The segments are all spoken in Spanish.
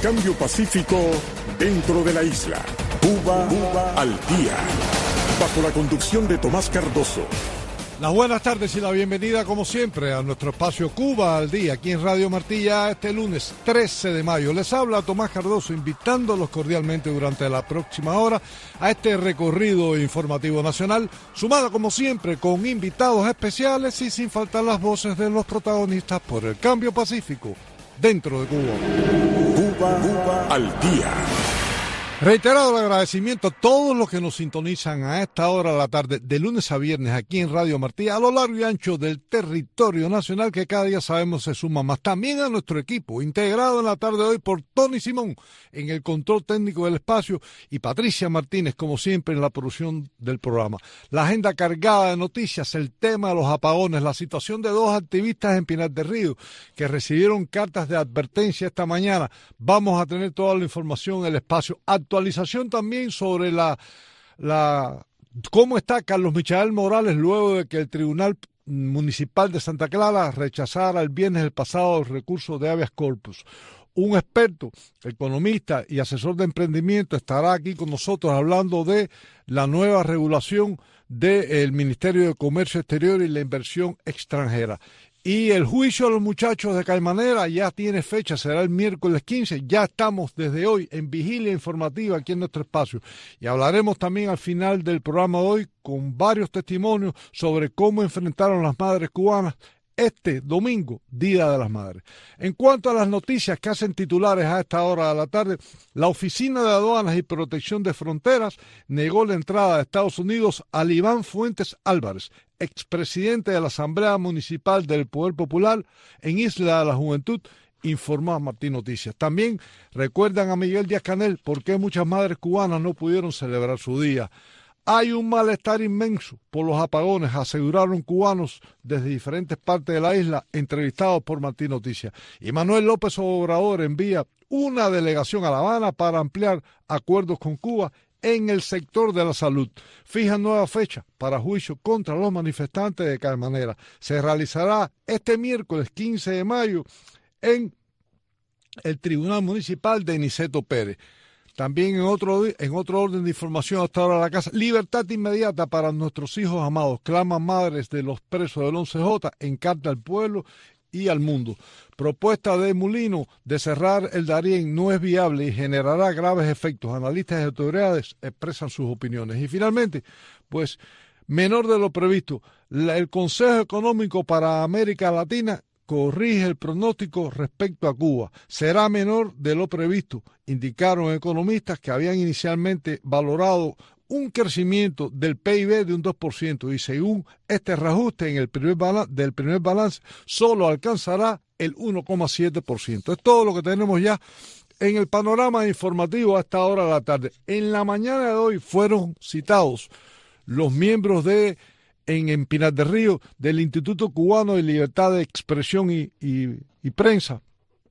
cambio pacífico dentro de la isla. Cuba al día. Bajo la conducción de Tomás Cardoso. Las buenas tardes y la bienvenida, como siempre, a nuestro espacio Cuba al día, aquí en Radio Martilla, este lunes 13 de mayo. Les habla Tomás Cardoso, invitándolos cordialmente durante la próxima hora a este recorrido informativo nacional, sumado, como siempre, con invitados especiales y sin faltar las voces de los protagonistas por el cambio pacífico dentro de Cuba. Cuba al día. Reiterado el agradecimiento a todos los que nos sintonizan a esta hora de la tarde, de lunes a viernes, aquí en Radio Martí, a lo largo y ancho del territorio nacional, que cada día sabemos se suma más. También a nuestro equipo, integrado en la tarde de hoy por Tony Simón en el control técnico del espacio y Patricia Martínez, como siempre, en la producción del programa. La agenda cargada de noticias, el tema de los apagones, la situación de dos activistas en Pinar del Río que recibieron cartas de advertencia esta mañana. Vamos a tener toda la información en el espacio. Actualización también sobre cómo está Carlos Michael Morales luego de que el Tribunal Municipal de Santa Clara rechazara el viernes del pasado el recurso de habeas corpus. Un experto, economista y asesor de emprendimiento estará aquí con nosotros hablando de la nueva regulación del Ministerio de Comercio Exterior y la Inversión Extranjera. Y el juicio a los muchachos de Caimanera ya tiene fecha, será el miércoles 15. Ya estamos desde hoy en vigilia informativa aquí en nuestro espacio. Y hablaremos también al final del programa de hoy con varios testimonios sobre cómo enfrentaron las madres cubanas este domingo, Día de las Madres. En cuanto a las noticias que hacen titulares a esta hora de la tarde, la Oficina de Aduanas y Protección de Fronteras negó la entrada de Estados Unidos a Iván Fuentes Álvarez, expresidente de la Asamblea Municipal del Poder Popular en Isla de la Juventud, informó a Martín Noticias. También recuerdan a Miguel Díaz-Canel por qué muchas madres cubanas no pudieron celebrar su día. Hay un malestar inmenso por los apagones, aseguraron cubanos desde diferentes partes de la isla, entrevistados por Martín Noticias. Y Manuel López Obrador envía una delegación a La Habana para ampliar acuerdos con Cuba en el sector de la salud. Fija nueva fecha para juicio contra los manifestantes de Caimanera. Se realizará este miércoles 15 de mayo en el Tribunal Municipal de Niceto Pérez. También en otro orden de información hasta ahora de la casa, libertad inmediata para nuestros hijos amados. Claman madres de los presos del 11J en carta al pueblo y al mundo. Propuesta de Mulino de cerrar el Darién no es viable y generará graves efectos. Analistas y autoridades expresan sus opiniones. Y finalmente, pues, menor de lo previsto, el Consejo Económico para América Latina corrige el pronóstico respecto a Cuba. Será menor de lo previsto, indicaron economistas que habían inicialmente valorado un crecimiento del PIB de un 2% y según este reajuste en el primer balance solo alcanzará el 1,7%. Es todo lo que tenemos ya en el panorama informativo a esta hora de la tarde. En la mañana de hoy fueron citados los miembros en Pinar del Río del Instituto Cubano de Libertad de Expresión y Prensa,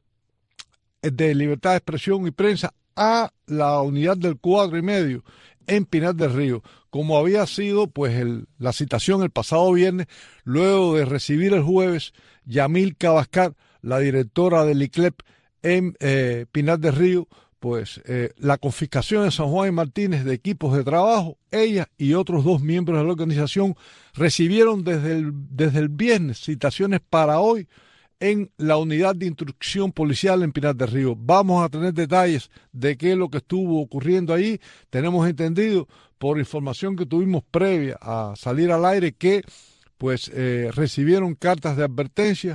de Libertad de Expresión y Prensa, a la unidad del Cuadro y Medio en Pinar del Río, como había sido pues la citación el pasado viernes, luego de recibir el jueves Yamilca Bascar, la directora del ICLEP en Pinar del Río, pues la confiscación en San Juan y Martínez de equipos de trabajo. Ella y otros dos miembros de la organización recibieron desde el viernes citaciones para hoy en la unidad de instrucción policial en Pinar del Río. Vamos a tener detalles de qué es lo que estuvo ocurriendo ahí. Tenemos entendido por información que tuvimos previa a salir al aire que pues recibieron cartas de advertencia,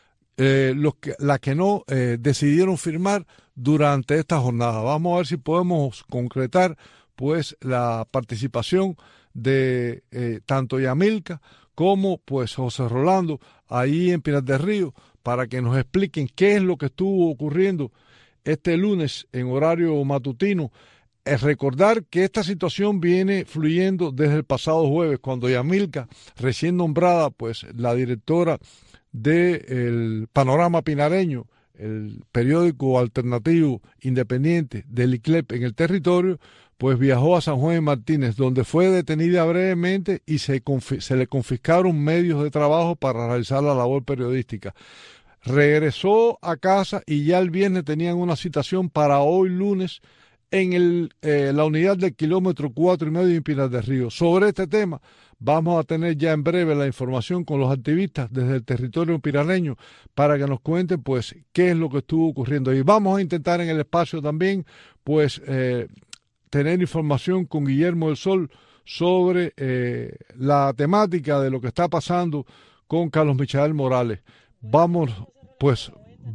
las que no decidieron firmar durante esta jornada. Vamos a ver si podemos concretar pues la participación de tanto Yamilca como pues José Rolando ahí en Pinar del Río para que nos expliquen qué es lo que estuvo ocurriendo este lunes en horario matutino. Es recordar que esta situación viene fluyendo desde el pasado jueves, cuando Yamilca, recién nombrada pues la directora del Panorama Pinareño, el periódico alternativo independiente del ICLEP en el territorio, pues viajó a San Juan de Martínez, donde fue detenida brevemente y se le confiscaron medios de trabajo para realizar la labor periodística. regresó a casa y ya el viernes tenían una citación para hoy lunes en la unidad del kilómetro 4,5 en Pinar del Río. Sobre este tema vamos a tener ya en breve la información con los activistas desde el territorio piraneño para que nos cuenten pues qué es lo que estuvo ocurriendo. Y vamos a intentar en el espacio también pues tener información con Guillermo del Sol sobre la temática de lo que está pasando con Carlos Michael Morales. Vamos, pues,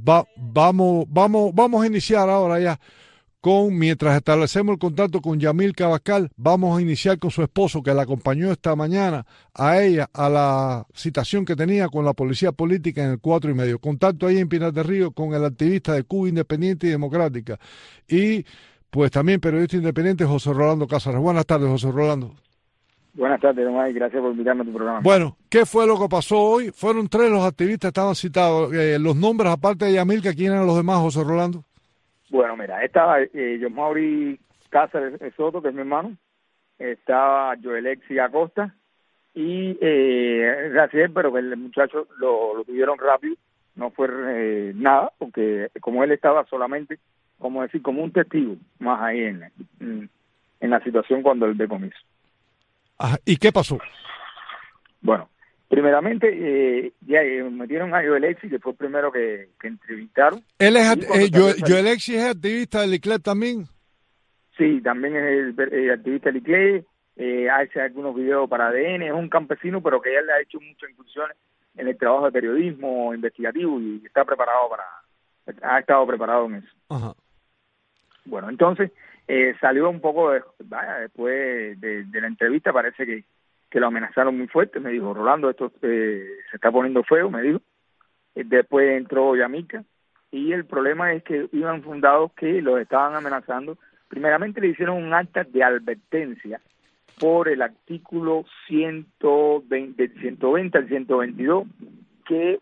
vamos a iniciar ahora ya mientras establecemos el contacto con Yamilka Abascal, vamos a iniciar con su esposo que la acompañó esta mañana a ella a la citación que tenía con la policía política en el 4,5. Contacto ahí en Pinar del Río con el activista de Cuba Independiente y Democrática y pues también periodista independiente José Rolando Cáceres. Buenas tardes, José Rolando. Buenas tardes, Tomás, y gracias por invitarme a tu programa. Bueno, ¿qué fue lo que pasó hoy? Fueron 3 los activistas, estaban citados. Los nombres, aparte de Yamilka, ¿quién eran los demás, José Rolando? Bueno, mira, estaba Yosmauri Cáceres Soto, que es mi hermano, estaba Joelexi Acosta y Raciel, pero que el muchacho lo tuvieron rápido, no fue nada, porque como él estaba solamente, como decir, como un testigo más ahí en la situación cuando el decomiso. Ajá. ¿Y qué pasó? Bueno, primeramente ya metieron a Joelexi, que fue el primero que entrevistaron. ¿Él es Joelexi es activista del ICLEP también? Sí, también es el activista del ICLEP, hace algunos videos para ADN, es un campesino, pero que ya le ha hecho muchas incursiones en el trabajo de periodismo investigativo y está preparado ha estado preparado en eso. Ajá. Bueno, entonces salió un poco, después de la entrevista, parece que lo amenazaron muy fuerte. Me dijo, Rolando, esto se está poniendo feo, me dijo. Después entró Yamilka y el problema es que iban fundados que los estaban amenazando. Primeramente le hicieron un acta de advertencia por el artículo 120, del 120 al 122, que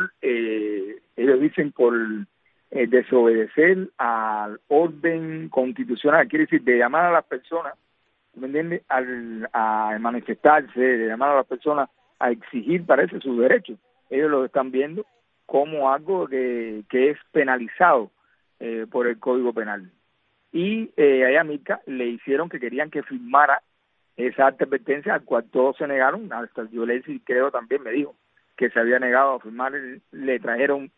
ellos dicen por desobedecer al orden constitucional, quiere decir de llamar a las personas, ¿me entiendes?, a manifestarse, de llamar a las personas a exigir, parece, sus derechos. Ellos lo están viendo como algo que es penalizado por el Código Penal. Y a Yamilka le hicieron que querían que firmara esa advertencia, al cual todos se negaron, hasta Joelexi creo también me dijo que se había negado a firmar. Le trajeron,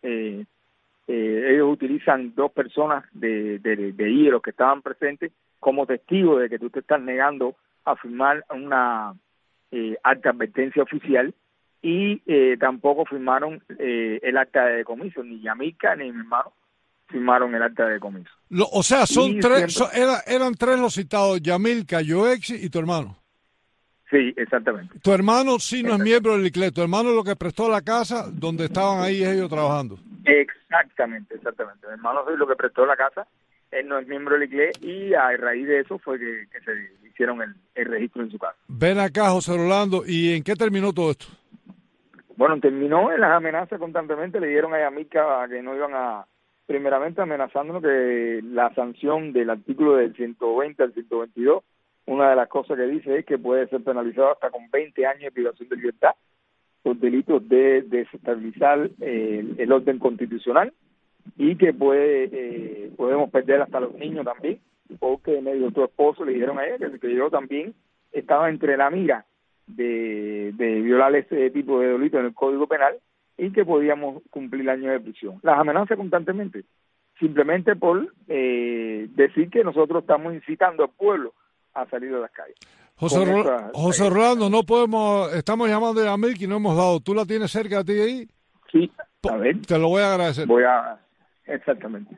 ellos utilizan 2 personas de los que estaban presentes como testigos de que tú te estás negando a firmar una acta de advertencia oficial, y tampoco firmaron el acta de decomiso, ni Yamilka ni mi hermano firmaron el acta de decomiso. O sea, son 3, eran 3 los citados, Yamilka, Joelexi y tu hermano. Sí, exactamente. Tu hermano sí no es miembro del ICLEP, tu hermano es lo que prestó la casa donde estaban ahí ellos trabajando. Exactamente. Mi hermano es lo que prestó la casa, él no es miembro del ICLEP, y a raíz de eso fue que se hicieron el registro en su casa. Ven acá, José Rolando, ¿y en qué terminó todo esto? Bueno, terminó en las amenazas constantemente. Le dieron a Yamilka que no iban primeramente amenazándonos que la sanción del artículo del 120 al 122, una de las cosas que dice es que puede ser penalizado hasta con 20 años de privación de libertad por delitos de desestabilizar el orden constitucional, y que podemos perder hasta los niños también, porque me dijo tu esposo, le dijeron a ella que yo también estaba entre la mira de violar ese tipo de delito en el Código Penal, y que podíamos cumplir años de prisión. Las amenazas constantemente, simplemente por decir que nosotros estamos incitando al pueblo a salir de las calles. José Rolando, no podemos, estamos llamando a Yamilka y no hemos dado. ¿Tú la tienes cerca de ti ahí? Sí, a ver. Te lo voy a agradecer. Exactamente.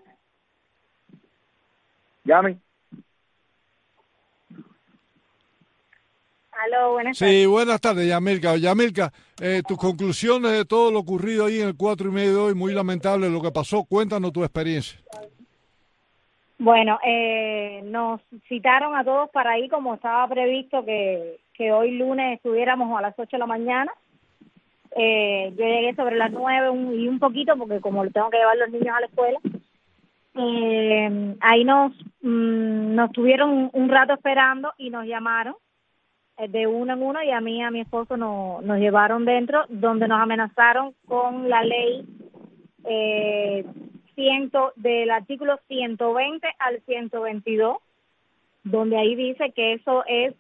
Llame. Aló, buenas tardes. Sí, buenas tardes, Yamilka. Yamilka, tus conclusiones de todo lo ocurrido ahí en el 4,5 de hoy, muy lamentable lo que pasó. Cuéntanos tu experiencia. Bueno, nos citaron a todos para ir como estaba previsto que hoy lunes estuviéramos a las 8 de la mañana. Yo llegué sobre las 9 y un poquito, porque como tengo que llevar los niños a la escuela, ahí nos tuvieron un rato esperando y nos llamaron de uno en uno, y a mí y a mi esposo nos llevaron dentro, donde nos amenazaron con la ley del artículo 120 al 122, donde ahí dice que eso es,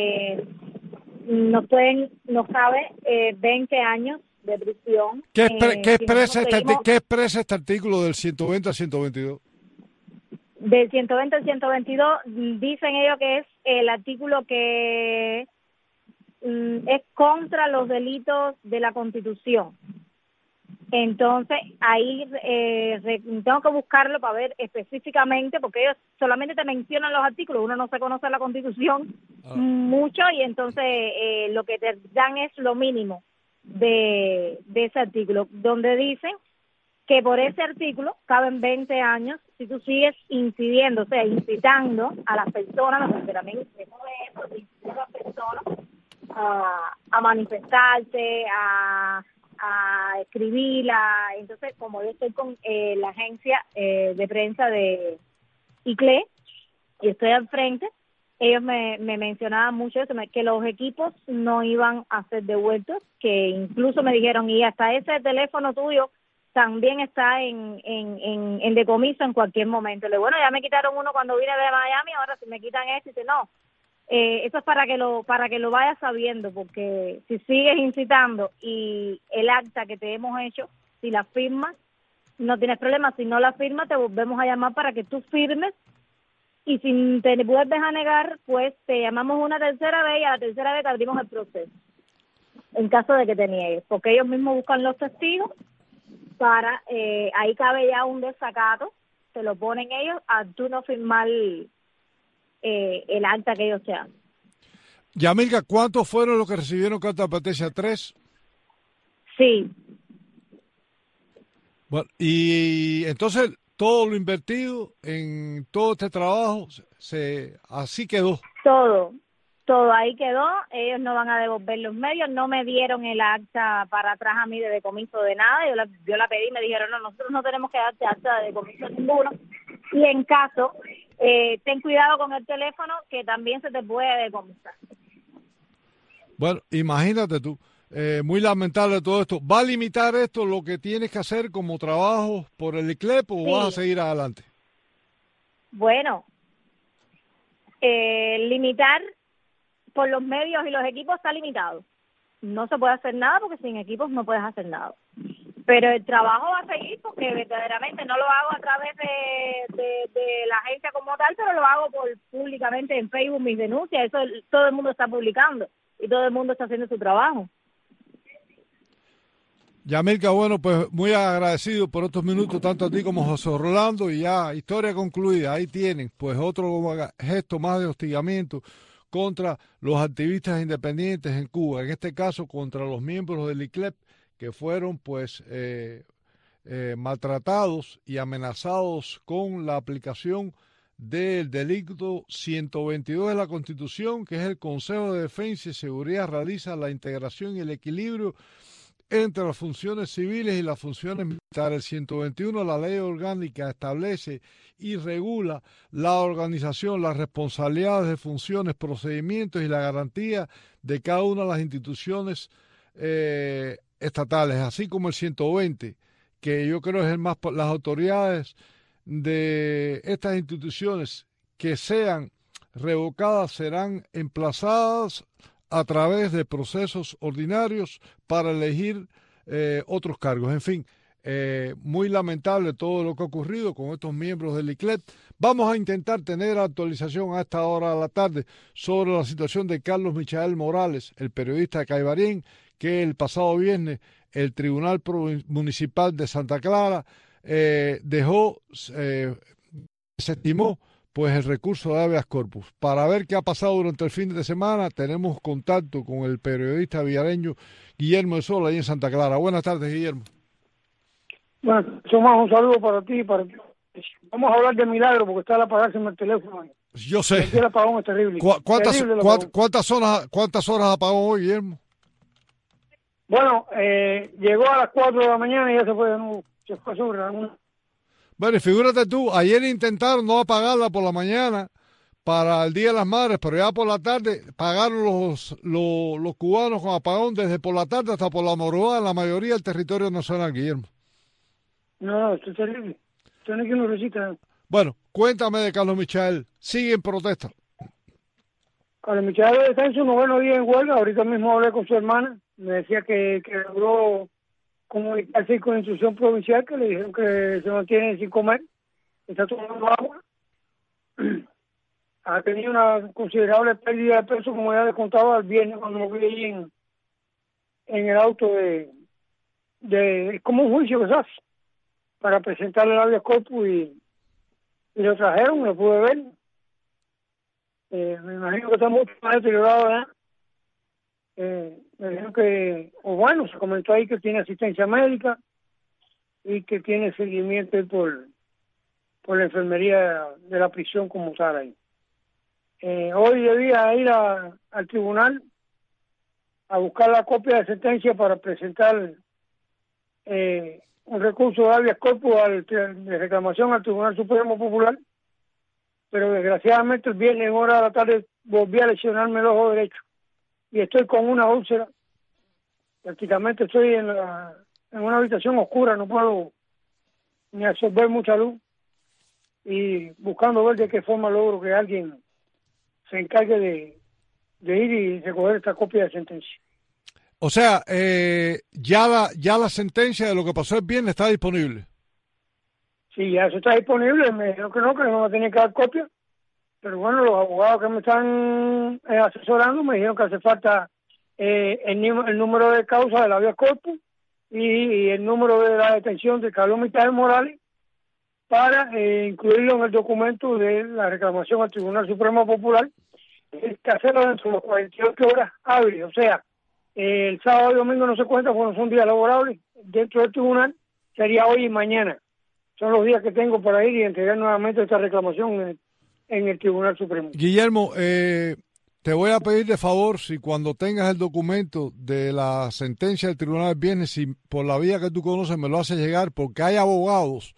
nos cabe 20 años de prisión. ¿Qué si expresa este artículo del 120 al 122? Del 120 al 122 dicen ellos que es el artículo que es contra los delitos de la Constitución. Entonces, ahí tengo que buscarlo para ver específicamente, porque ellos solamente te mencionan los artículos, uno no se conoce la Constitución mucho, y entonces lo que te dan es lo mínimo de ese artículo, donde dicen que por ese artículo caben 20 años si tú sigues incidiendo, o sea, incitando a las personas, a las personas a manifestarse, a escribir. Entonces, como yo estoy con la agencia de prensa de ICLE y estoy al frente, ellos me mencionaban mucho eso, que los equipos no iban a ser devueltos, que incluso me dijeron, y hasta ese teléfono tuyo también está en decomiso en cualquier momento. Le digo, bueno, ya me quitaron uno cuando vine de Miami, ahora si me quitan este, dice, no, eso es para que lo vayas sabiendo, porque si sigues incitando y el acta que te hemos hecho, si la firmas, no tienes problema. Si no la firmas, te volvemos a llamar para que tú firmes, y si te vuelves a negar, pues te llamamos una tercera vez, y a la tercera vez te abrimos el proceso, en caso de que te niegues, porque ellos mismos buscan los testigos para, ahí cabe ya un desacato, te lo ponen ellos a tú no firmar el acta que ellos te dan. Yamilka, ¿cuántos fueron los que recibieron carta de advertencia? 3. Sí. Bueno, y entonces todo lo invertido en todo este trabajo así quedó. Todo ahí quedó. Ellos no van a devolver los medios, no me dieron el acta para atrás a mí de decomiso de nada. Yo la pedí y me dijeron, no, nosotros no tenemos que darte acta de decomiso ninguno, y en caso, ten cuidado con el teléfono, que también se te puede decomisar. Bueno, imagínate tú, muy lamentable todo esto. ¿Va a limitar esto lo que tienes que hacer como trabajo por el ICLEP o vas a seguir adelante? Bueno, limitar por los medios y los equipos está limitado. No se puede hacer nada porque sin equipos no puedes hacer nada. Pero el trabajo va a seguir, porque verdaderamente no lo hago a través de la agencia como tal, pero lo hago públicamente en Facebook, mis denuncias. Eso todo el mundo está publicando y todo el mundo está haciendo su trabajo. Yamilka, bueno, pues muy agradecido por estos minutos, tanto a ti como a José Rolando, y ya, historia concluida. Ahí tienen, pues, otro gesto más de hostigamiento contra los activistas independientes en Cuba, en este caso contra los miembros del ICLEP, que fueron pues maltratados y amenazados con la aplicación del delito 122 de la Constitución, que es el Consejo de Defensa y Seguridad realiza la integración y el equilibrio entre las funciones civiles y las funciones militares. El 121, la ley orgánica, establece y regula la organización, las responsabilidades de funciones, procedimientos y la garantía de cada una de las instituciones estatales, así como el 120, que yo creo es el más, las autoridades de estas instituciones que sean revocadas serán emplazadas a través de procesos ordinarios para elegir otros cargos. En fin, muy lamentable todo lo que ha ocurrido con estos miembros del ICLEP. Vamos a intentar tener actualización a esta hora de la tarde sobre la situación de Carlos Michael Morales, el periodista de Caibarien, que el pasado viernes el Tribunal Municipal de Santa Clara desestimó pues el recurso de habeas corpus. Para ver qué ha pasado durante el fin de semana, tenemos contacto con el periodista villareño Guillermo de Sola, ahí en Santa Clara. Buenas tardes, Guillermo. Bueno, Tomás, un saludo para ti. Vamos a hablar de milagro, porque está el apagarse en el teléfono. Yo sé. Aquí el apagón es terrible. ¿Cuántas horas apagó hoy, Guillermo? Bueno, llegó a las 4 de la mañana y ya se fue de nuevo. Se fue sobre alguna. Bueno, y figúrate tú, ayer intentaron no apagarla por la mañana para el Día de las Madres, pero ya por la tarde pagaron los cubanos con apagón desde por la tarde hasta por la madrugada en la mayoría del territorio nacional, Guillermo. No, esto es terrible. Esto no es que uno resista. Bueno, cuéntame de Carlos Michael. Sigue en protesta. Carlos Michael está en su 9º día en huelga. Ahorita mismo hablé con su hermana. Me decía que logró comunicarse con la institución provincial, que le dijeron que se mantiene sin comer. Está tomando agua. Ha tenido una considerable pérdida de peso, como ya les contaba el viernes cuando me vi allí en el auto de como un juicio que se hace para presentarle el habeas corpus y lo trajeron, lo pude ver. Me imagino que está mucho más deteriorado, ¿verdad? Me dijeron que, o bueno, se comentó ahí que tiene asistencia médica y que tiene seguimiento por la enfermería de la prisión como tal ahí. Hoy debía ir al tribunal a buscar la copia de sentencia para presentar un recurso de habeas corpus de reclamación al Tribunal Supremo Popular, pero desgraciadamente el viernes en hora de la tarde volví a lesionarme el ojo derecho y estoy con una úlcera. Prácticamente estoy en una habitación oscura, no puedo ni absorber mucha luz y buscando ver de qué forma logro que alguien se encargue de ir y recoger esta copia de sentencia. O sea, ya la sentencia de lo que pasó el viernes está disponible. Sí, ya eso está disponible. Me dijeron que no me tenía que dar copia. Pero bueno, los abogados que me están asesorando me dijeron que hace falta el número de causa del habeas corpus y el número de la detención de Carlos Michael Morales para incluirlo en el documento de la reclamación al Tribunal Supremo Popular, que hacerlo dentro de las 48 horas hábiles. O sea, el sábado y domingo no se cuenta porque son días laborables. Dentro del tribunal sería hoy y mañana. Son los días que tengo para ir y entregar nuevamente esta reclamación en el Tribunal Supremo. Guillermo, te voy a pedir de favor, si cuando tengas el documento de la sentencia del tribunal del viernes, si por la vía que tú conoces me lo haces llegar, porque hay abogados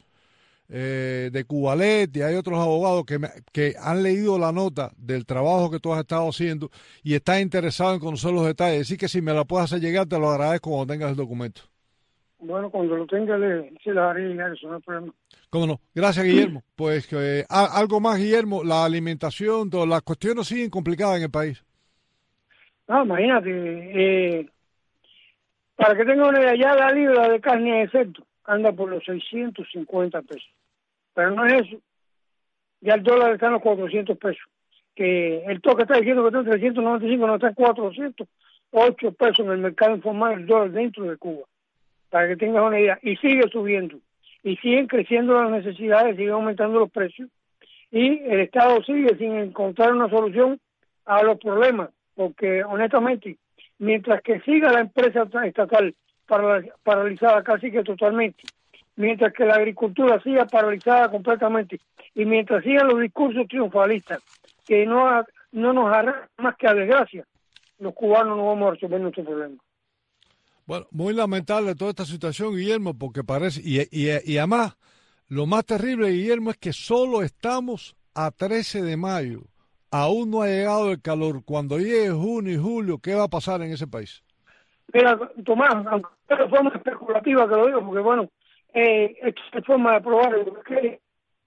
de Cubalet y hay otros abogados que han leído la nota del trabajo que tú has estado haciendo y están interesados en conocer los detalles. Así que si me la puedes hacer llegar, te lo agradezco cuando tengas el documento. Bueno, cuando lo tenga se la haré llegar, eso no hay problema. ¿Cómo no? Gracias, Guillermo. Pues algo más, Guillermo, la alimentación, todas las cuestiones siguen complicadas en el país. No, imagínate, para que tenga una idea, ya la libra de carne de cerdo anda por los 650 pesos. Pero no es eso. Ya el dólar está en los 400 pesos. Que el toque está diciendo que está en 395, no está en 408 pesos en el mercado informal el dólar dentro de Cuba. Para que tengas una idea. Y sigue subiendo. Y siguen creciendo las necesidades, siguen aumentando los precios. Y el Estado sigue sin encontrar una solución a los problemas. Porque, honestamente, mientras que siga la empresa estatal paralizada casi que totalmente, mientras que la agricultura siga paralizada completamente, y mientras sigan los discursos triunfalistas que no nos harán más que a desgracia, los cubanos no vamos a resolver nuestro problema. Bueno, muy lamentable toda esta situación, Guillermo, porque parece, y además, lo más terrible, Guillermo, es que solo estamos a 13 de mayo. Aún no ha llegado el calor. Cuando llegue junio y julio, ¿qué va a pasar en ese país? Mira, Tomás, aunque es de forma especulativa que lo digo, porque bueno, es forma de probar, porque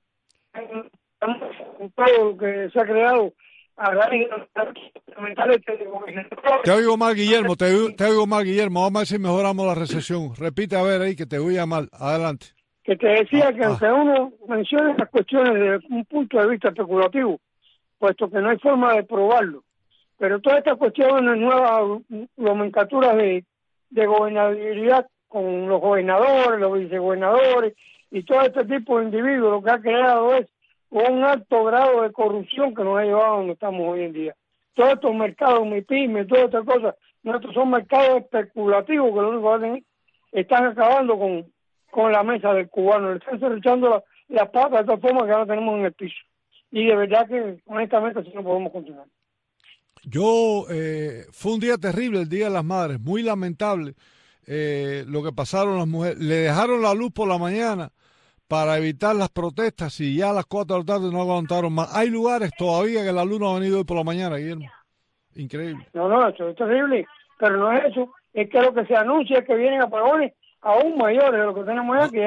todo lo que se ha creado Te oigo mal, Guillermo, te oigo mal, Guillermo. Vamos a ver si mejoramos la recepción. Repite a ver ahí que te oía mal. Adelante. Que te decía que aunque uno mencione las cuestiones desde un punto de vista especulativo, puesto que no hay forma de probarlo, pero todas estas cuestiones nuevas, nomenclaturas de gobernabilidad con los gobernadores, los vicegobernadores y todo este tipo de individuos, lo que ha creado es un alto grado de corrupción que nos ha llevado a donde estamos hoy en día. Todos estos mercados, MIPYME, todas estas cosas, nuestros son mercados especulativos que lo único que hacen están acabando con la mesa del cubano, le están cerruchando las patas de tal forma que ahora tenemos en el piso. Y de verdad que, honestamente, así no podemos continuar. Fue un día terrible, el Día de las Madres, muy lamentable lo que pasaron las mujeres. Le dejaron la luz por la mañana para evitar las protestas y ya a las 4 de la tarde no aguantaron más. Hay lugares todavía que la luz no ha venido hoy por la mañana, Guillermo. Increíble. No, eso es terrible, pero no es eso. Es que lo que se anuncia es que vienen apagones aún mayores de lo que tenemos ya, que ya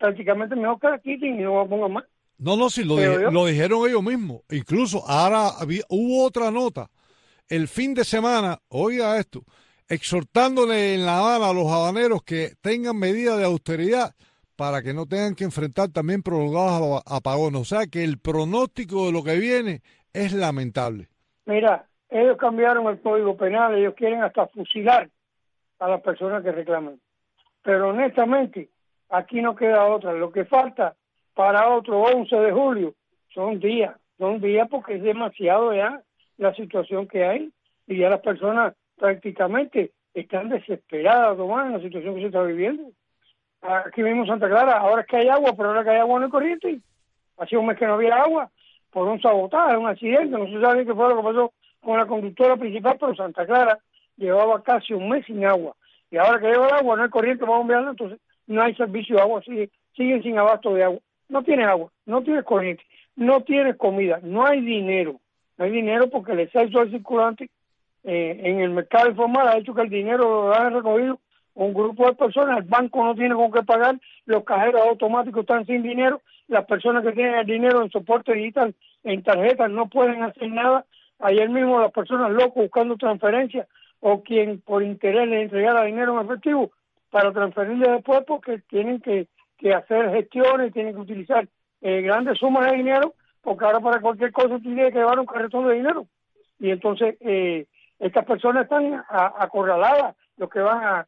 prácticamente mejor que la quiten y no la pongan más. No, si lo dijeron ellos mismos. Incluso ahora hubo otra nota el fin de semana, oiga esto, exhortándole en La Habana a los habaneros que tengan medidas de austeridad para que no tengan que enfrentar también prolongados apagones. O sea que el pronóstico de lo que viene es lamentable. Mira, ellos cambiaron el Código Penal, ellos quieren hasta fusilar a las personas que reclaman. Pero honestamente, aquí no queda otra. Lo que falta para otro 11 de julio son días porque es demasiado ya la situación que hay y ya las personas prácticamente están desesperadas, Tomás, en la situación que se está viviendo. Aquí mismo en Santa Clara, ahora es que hay agua, pero ahora que hay agua no hay corriente. Hacía un mes que no había agua por un sabotaje, un accidente, no se sabe qué fue lo que pasó con la conductora principal, pero Santa Clara llevaba casi un mes sin agua. Y ahora que lleva el agua, no hay corriente para bombearla, entonces no hay servicio de agua, siguen sin abasto de agua. No tienes agua, no tienes corriente, no tienes comida, no hay dinero. No hay dinero porque el exceso del circulante en el mercado informal ha hecho que el dinero lo han recogido un grupo de personas, el banco no tiene con qué pagar, los cajeros automáticos están sin dinero, las personas que tienen el dinero en soporte digital, en tarjetas, no pueden hacer nada. Ayer mismo las personas locas buscando transferencias o quien por interés les entregara dinero en efectivo para transferirle después porque tienen que hacer gestiones, tienen que utilizar grandes sumas de dinero porque ahora para cualquier cosa tiene que llevar un carretón de dinero. Y entonces estas personas están acorraladas, los que van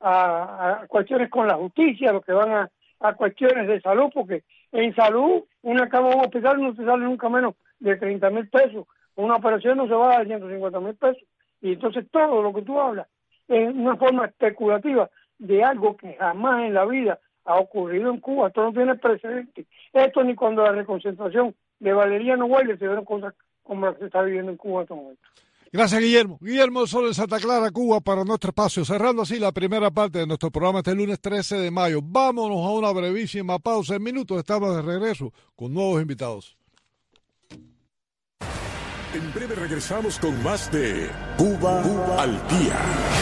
a cuestiones con la justicia, los que van a cuestiones de salud, porque en salud una cama en un hospital no se sale nunca menos de 30,000 pesos, una operación no se va a dar 150,000 pesos, y entonces todo lo que tú hablas es una forma especulativa de algo que jamás en la vida ha ocurrido en Cuba. Esto no tiene precedente. Esto ni cuando la reconcentración de Valeriano Huelle se vieron cosas como la que se está viviendo en Cuba en este momento. Gracias, Guillermo. Guillermo del Sol en Santa Clara, Cuba, para nuestro espacio. Cerrando así la primera parte de nuestro programa este lunes 13 de mayo. Vámonos a una brevísima pausa. En minutos estamos de regreso con nuevos invitados. En breve regresamos con más de Cuba al Día.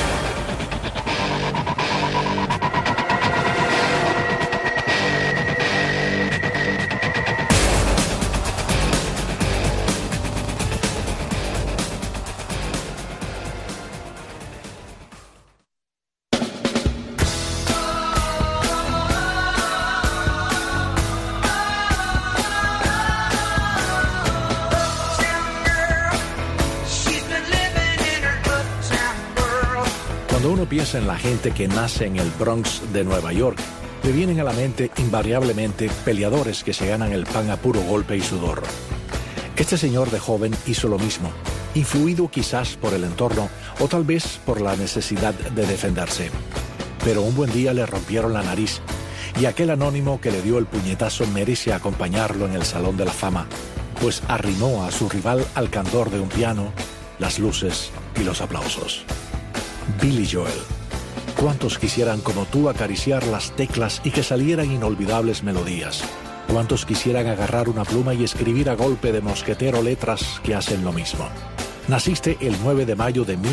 Cuando uno piensa en la gente que nace en el Bronx de Nueva York, le vienen a la mente invariablemente peleadores que se ganan el pan a puro golpe y sudor. Este señor de joven hizo lo mismo, influido quizás por el entorno o tal vez por la necesidad de defenderse. Pero un buen día le rompieron la nariz y aquel anónimo que le dio el puñetazo merece acompañarlo en el Salón de la Fama, pues arrimó a su rival al candor de un piano, las luces y los aplausos. Billy Joel. ¿Cuántos quisieran como tú acariciar las teclas y que salieran inolvidables melodías? ¿Cuántos quisieran agarrar una pluma y escribir a golpe de mosquetero letras que hacen lo mismo? Naciste el 9 de mayo de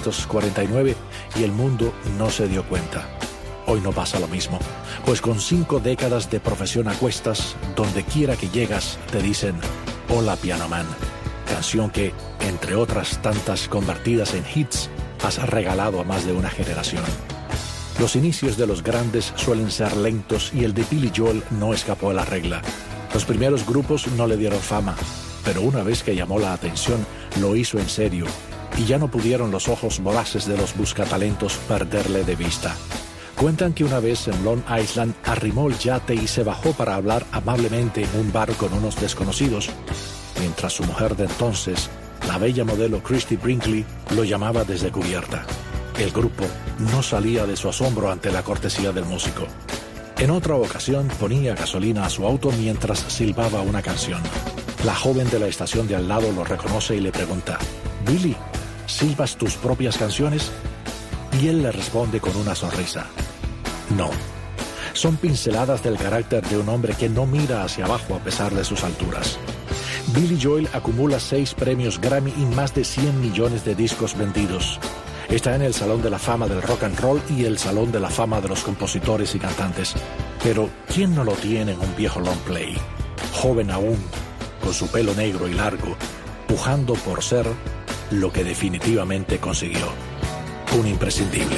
1949 y el mundo no se dio cuenta. Hoy no pasa lo mismo, pues con 5 décadas de profesión a cuestas, donde quiera que llegas te dicen Hola Piano Man, canción que, entre otras tantas convertidas en hits, has regalado a más de una generación. Los inicios de los grandes suelen ser lentos y el de Billy Joel no escapó a la regla. Los primeros grupos no le dieron fama, pero una vez que llamó la atención, lo hizo en serio, y ya no pudieron los ojos voraces de los buscatalentos perderle de vista. Cuentan que una vez en Long Island arrimó el yate y se bajó para hablar amablemente en un bar con unos desconocidos, mientras su mujer de entonces, la bella modelo Christy Brinkley, lo llamaba desde cubierta. El grupo no salía de su asombro ante la cortesía del músico. En otra ocasión ponía gasolina a su auto mientras silbaba una canción. La joven de la estación de al lado lo reconoce y le pregunta: «Billy, ¿silbas tus propias canciones?» Y él le responde con una sonrisa: «No». Son pinceladas del carácter de un hombre que no mira hacia abajo a pesar de sus alturas. Billy Joel acumula 6 premios Grammy y más de 100 millones de discos vendidos. Está en el Salón de la Fama del Rock and Roll y el Salón de la Fama de los Compositores y Cantantes. Pero ¿quién no lo tiene en un viejo long play? Joven aún, con su pelo negro y largo, pujando por ser lo que definitivamente consiguió. Un imprescindible.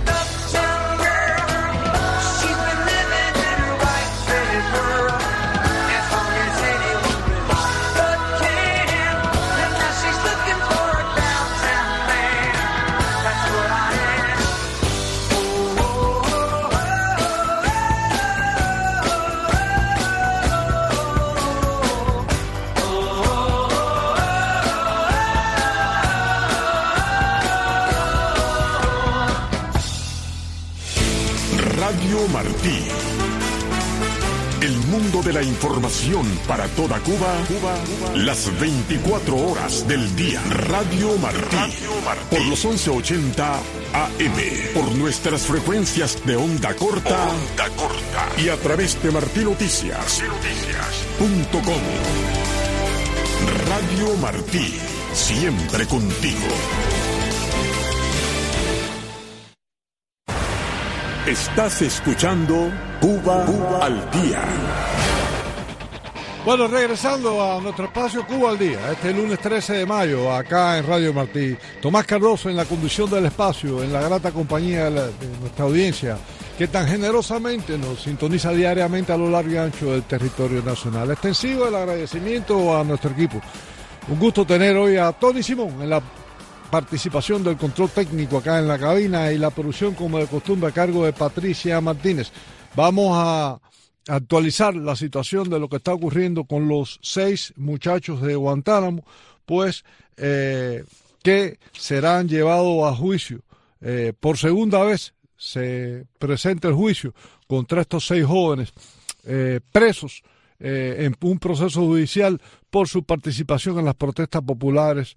Radio Martí. El mundo de la información para toda Cuba, las 24 horas del día. Radio Martí. Por los 1180 AM. Por nuestras frecuencias de onda corta. Y a través de martinoticias.com. Radio Martí. Siempre contigo. Estás escuchando Cuba al Día. Bueno, regresando a nuestro espacio Cuba al Día, este lunes 13 de mayo, acá en Radio Martí. Tomás Cardoso en la conducción del espacio, en la grata compañía de nuestra audiencia, que tan generosamente nos sintoniza diariamente a lo largo y ancho del territorio nacional. Extensivo el agradecimiento a nuestro equipo. Un gusto tener hoy a Tony Simón en la participación del control técnico acá en la cabina y la producción, como de costumbre, a cargo de Patricia Martínez. Vamos a actualizar la situación de lo que está ocurriendo con los 6 muchachos de Guantánamo, pues que serán llevados a juicio. Por segunda vez se presenta el juicio contra estos 6 jóvenes presos en un proceso judicial por su participación en las protestas populares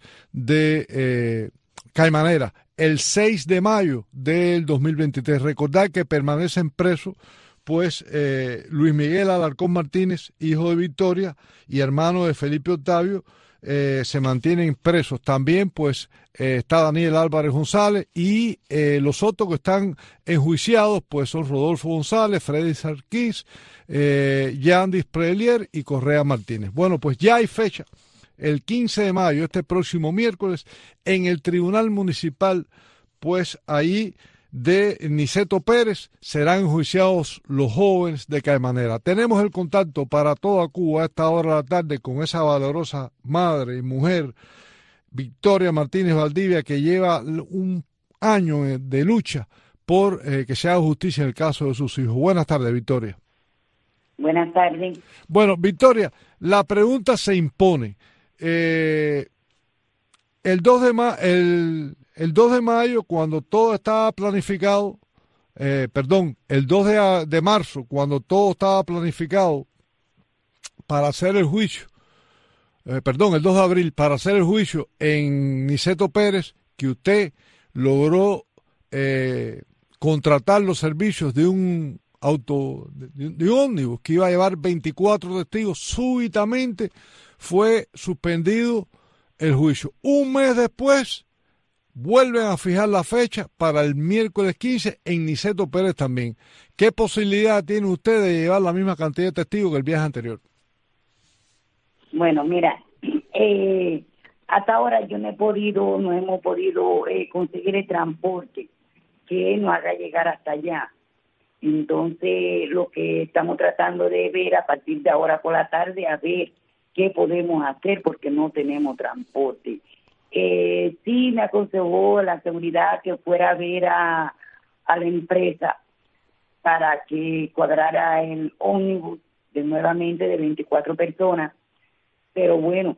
de Caimanera el 6 de mayo del 2023. Recordar que permanecen presos pues Luis Miguel Alarcón Martínez, hijo de Victoria y hermano de Felipe Octavio, se mantienen presos. También pues está Daniel Álvarez González y los otros que están enjuiciados pues son Rodolfo González, Freddy Sarkis, Yandis Prelier y Correa Martínez. Bueno, pues ya hay fecha, el 15 de mayo, este próximo miércoles, en el Tribunal Municipal, pues ahí de Niceto Pérez serán enjuiciados los jóvenes de Caimanera. Tenemos el contacto para toda Cuba a esta hora de la tarde con esa valorosa madre y mujer, Victoria Martínez Valdivia, que lleva un año de lucha por que se haga justicia en el caso de sus hijos. Buenas tardes, Victoria. Buenas tardes. Bueno, Victoria, la pregunta se impone. El 2 de mayo, cuando todo estaba planificado, el 2 de marzo, cuando todo estaba planificado para hacer el juicio, el 2 de abril, para hacer el juicio en Niceto Pérez, que usted logró contratar los servicios de un de un ómnibus que iba a llevar 24 testigos, súbitamente fue suspendido el juicio. Un mes después vuelven a fijar la fecha para el miércoles 15 en Niceto Pérez también. ¿Qué posibilidad tiene usted de llevar la misma cantidad de testigos que el viaje anterior? Bueno, mira, hasta ahora no hemos podido conseguir el transporte que nos haga llegar hasta allá. Entonces, lo que estamos tratando de ver a partir de ahora por la tarde, a ver qué podemos hacer porque no tenemos transporte. Sí me aconsejó la seguridad que fuera a ver a la empresa para que cuadrara el ómnibus nuevamente de 24 personas, pero bueno,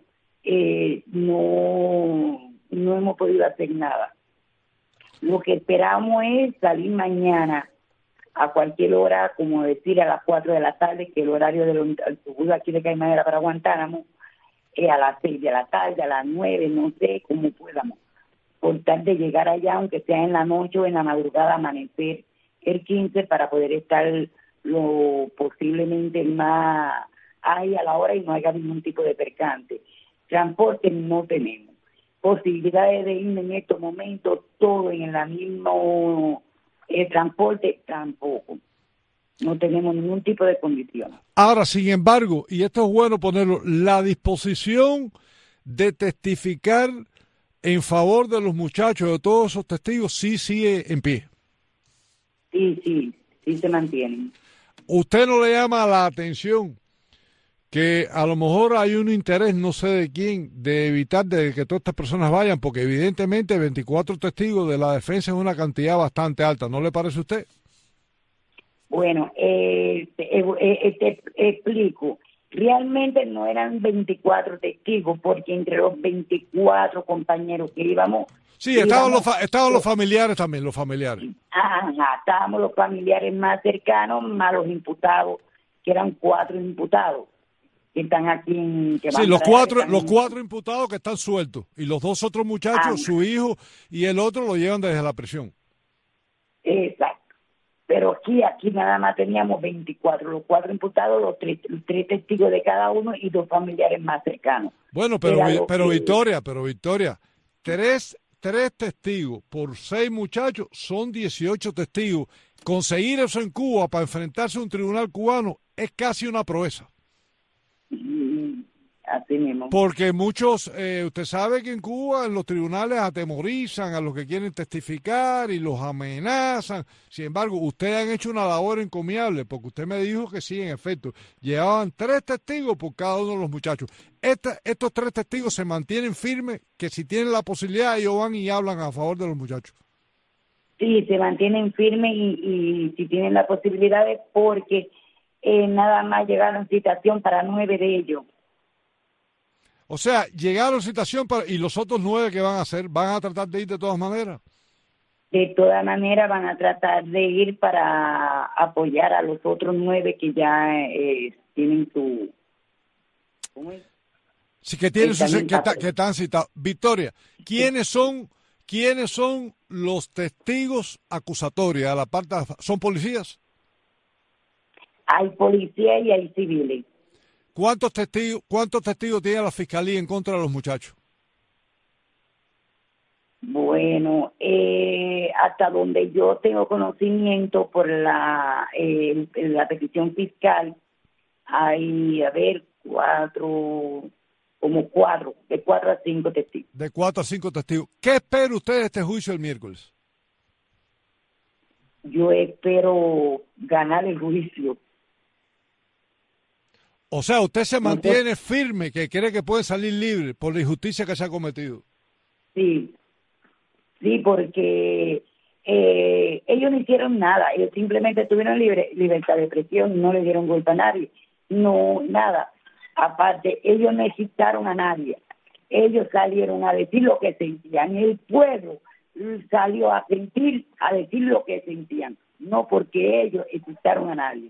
no hemos podido hacer nada. Lo que esperamos es salir mañana a cualquier hora, como decir a las 4 de la tarde, que el horario del autobús aquí de Caimanera para Guantánamo, a las 6 de la tarde, a las 9, no sé cómo podamos, por tal de llegar allá, aunque sea en la noche o en la madrugada, amanecer el 15 para poder estar lo posiblemente más ahí a la hora y no haya ningún tipo de percance. Transporte no tenemos. Posibilidades de ir en estos momentos todo en el mismo transporte tampoco. No tenemos ningún tipo de condición. Ahora, sin embargo, y esto es bueno ponerlo, la disposición de testificar en favor de los muchachos, de todos esos testigos, sí sigue en pie. Sí se mantienen. ¿Usted no le llama la atención que a lo mejor hay un interés, no sé de quién, de evitar de que todas estas personas vayan? Porque evidentemente 24 testigos de la defensa es una cantidad bastante alta, ¿no le parece a usted? Bueno, te explico. Realmente no eran 24 testigos, porque entre los 24 compañeros que íbamos... Sí, estaban los familiares también, los familiares. Ajá, estábamos los familiares más cercanos, más los imputados, que eran 4 imputados que están aquí en... Que sí, los cuatro imputados que están sueltos, y los 2 otros muchachos, su hijo y el otro, lo llevan desde la prisión. Exacto. Pero aquí nada más teníamos 24, los 4 imputados, los 3 testigos de cada uno y 2 familiares más cercanos. Bueno, pero Victoria, 3 testigos por 6 muchachos son 18 testigos. Conseguir eso en Cuba para enfrentarse a un tribunal cubano es casi una proeza. Así mismo. Porque muchos, usted sabe que en Cuba en los tribunales atemorizan a los que quieren testificar y los amenazan. Sin embargo, ustedes han hecho una labor encomiable, porque usted me dijo que sí, en efecto, llevaban 3 testigos por cada uno de los muchachos. Estos 3 testigos se mantienen firmes, que si tienen la posibilidad ellos van y hablan a favor de los muchachos. Sí, se mantienen firmes y si tienen la posibilidad es porque nada más llegaron citación para 9 de ellos. O sea, llegaron citación y los otros 9 que van a hacer, ¿van a tratar de ir de todas maneras? De todas maneras van a tratar de ir para apoyar a los otros 9 que ya tienen su... ¿Cómo es? Sí, que tienen que están citados. Victoria, ¿quiénes son los testigos acusatorios? A la parte, ¿son policías? Hay policías y hay civiles. ¿Cuántos testigos tiene la fiscalía en contra de los muchachos? Bueno, hasta donde yo tengo conocimiento por la petición fiscal, hay, de 4 a 5 testigos. De 4 a 5 testigos. ¿Qué espera usted de este juicio el miércoles? Yo espero ganar el juicio. O sea, usted se mantiene firme, que cree que puede salir libre por la injusticia que se ha cometido. Sí, porque ellos no hicieron nada, ellos simplemente tuvieron libertad de expresión, no le dieron golpe a nadie, no, nada. Aparte, ellos no excitaron a nadie, ellos salieron a decir lo que sentían, el pueblo salió a decir lo que sentían, no porque ellos excitaron a nadie,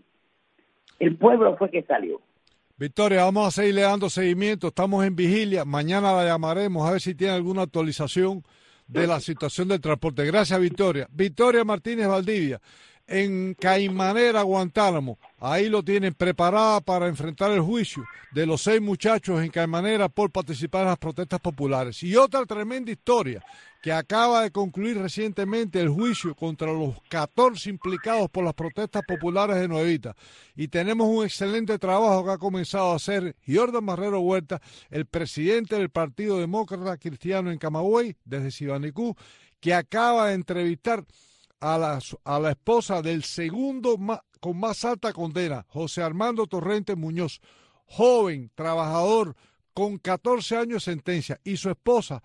el pueblo fue que salió. Victoria, vamos a seguirle dando seguimiento, estamos en vigilia, mañana la llamaremos a ver si tiene alguna actualización de la situación del transporte. Gracias, Victoria. Victoria Martínez Valdivia, en Caimanera, Guantánamo, ahí lo tienen preparada para enfrentar el juicio de los 6 muchachos en Caimanera por participar en las protestas populares. Y otra tremenda historia, que acaba de concluir recientemente el juicio contra los 14 implicados por las protestas populares de Nuevita. Y tenemos un excelente trabajo que ha comenzado a hacer Jordan Marrero Huerta, el presidente del Partido Demócrata Cristiano en Camagüey, desde Sibanicú, que acaba de entrevistar a la esposa del segundo con más alta condena, José Armando Torrente Muñoz, joven, trabajador, con 14 años de sentencia, y su esposa,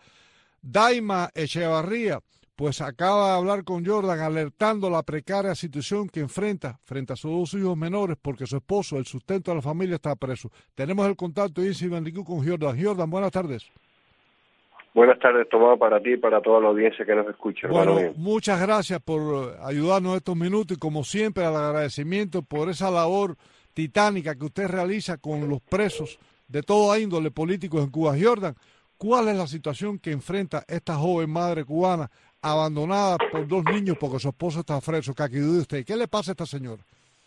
Daima Echevarría, pues acaba de hablar con Jordan alertando la precaria situación que enfrenta frente a sus 2 hijos menores porque su esposo, el sustento de la familia, está preso. Tenemos el contacto en Sibanicú con Jordan. Jordan, buenas tardes. Buenas tardes, Tomás, para ti y para toda la audiencia que nos escucha. Bueno, muchas gracias por ayudarnos estos minutos y como siempre el agradecimiento por esa labor titánica que usted realiza con los presos de toda índole políticos en Cuba. Jordan, ¿cuál es la situación que enfrenta esta joven madre cubana abandonada por 2 niños porque su esposo está preso? ¿Qué acudió usted? ¿Qué le pasa a esta señora?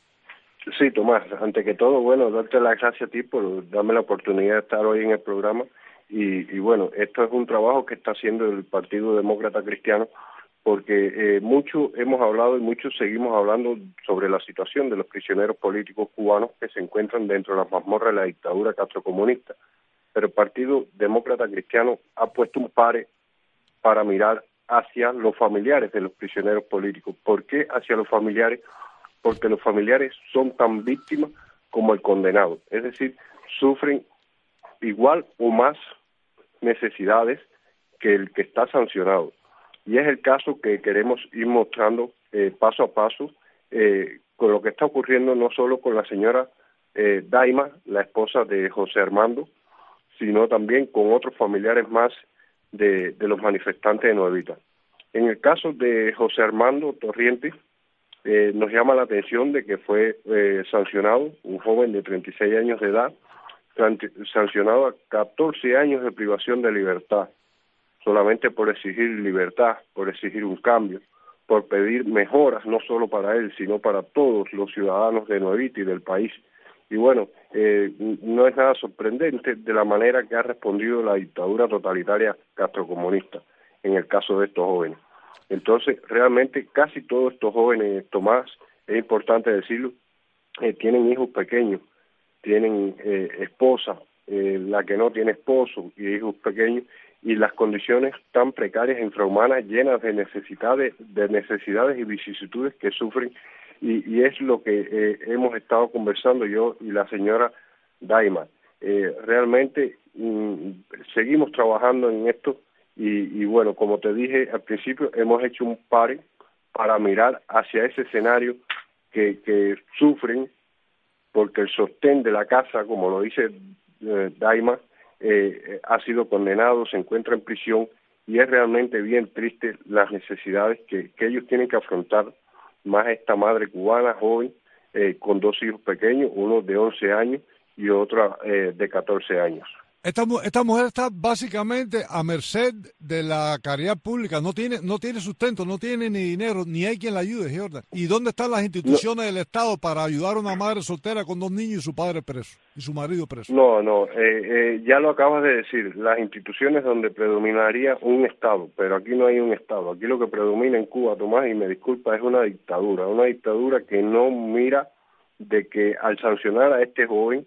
Sí, Tomás, ante que todo, bueno, darte las gracias a ti por darme la oportunidad de estar hoy en el programa. Y bueno, esto es un trabajo que está haciendo el Partido Demócrata Cristiano porque mucho hemos hablado y muchos seguimos hablando sobre la situación de los prisioneros políticos cubanos que se encuentran dentro de las mazmorras de la dictadura castrocomunista. Pero el Partido Demócrata Cristiano ha puesto un pare para mirar hacia los familiares de los prisioneros políticos. ¿Por qué hacia los familiares? Porque los familiares son tan víctimas como el condenado, es decir, sufren igual o más necesidades que el que está sancionado. Y es el caso que queremos ir mostrando paso a paso con lo que está ocurriendo no solo con la señora Daima, la esposa de José Armando, sino también con otros familiares más de los manifestantes de Nuevita. En el caso de José Armando Torriente, nos llama la atención de que fue sancionado, un joven de 36 años de edad, sancionado a 14 años de privación de libertad, solamente por exigir libertad, por exigir un cambio, por pedir mejoras, no solo para él, sino para todos los ciudadanos de Nuevita y del país. Y bueno, no es nada sorprendente de la manera que ha respondido la dictadura totalitaria castrocomunista en el caso de estos jóvenes. Entonces, realmente casi todos estos jóvenes, Tomás, es importante decirlo, tienen hijos pequeños, tienen esposa, la que no tiene esposo y hijos pequeños, y las condiciones tan precarias e infrahumanas, llenas de necesidades y vicisitudes que sufren, y es lo que hemos estado conversando yo y la señora Daima. Realmente seguimos trabajando en esto, y bueno, como te dije al principio, hemos hecho un pare para mirar hacia ese escenario que sufren, porque el sostén de la casa, como lo dice Daima, ha sido condenado, se encuentra en prisión, y es realmente bien triste las necesidades que ellos tienen que afrontar, más esta madre cubana joven con dos hijos pequeños, uno de 11 años y otra de 14 años. Esta mujer está básicamente a merced de la caridad pública, no tiene sustento, no tiene ni dinero, ni hay quien la ayude, Jordan. ¿Y dónde están las instituciones del Estado para ayudar a una madre soltera con 2 niños y su padre preso, y su marido preso? No, ya lo acabas de decir, las instituciones donde predominaría un Estado, pero aquí no hay un Estado, aquí lo que predomina en Cuba, Tomás, y me disculpa, es una dictadura que no mira de que al sancionar a este joven,